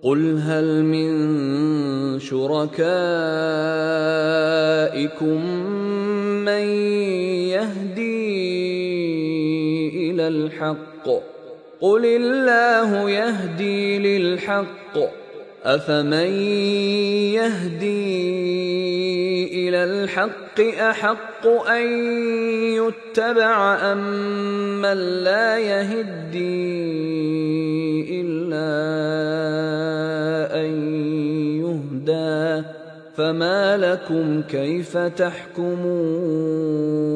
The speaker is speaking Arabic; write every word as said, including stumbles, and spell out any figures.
قُلْ هَلْ مِن شُرَكَائِكُم مَّن يَهْدِي إِلَى الْحَقِّ ۚ قُلِ اللَّهُ يَهْدِي لِلْحَقِّ ۗ أَفَمَن يَهْدِي إِلَى الْحَقِّ أَحَقُّ أَن يُتَّبَعَ أَمَّن لَّا يَهِدِّي إِلَّا أَن يُهْدَىٰ ۖ فَمَا لَكُمْ كَيْفَ تَحْكُمُونَ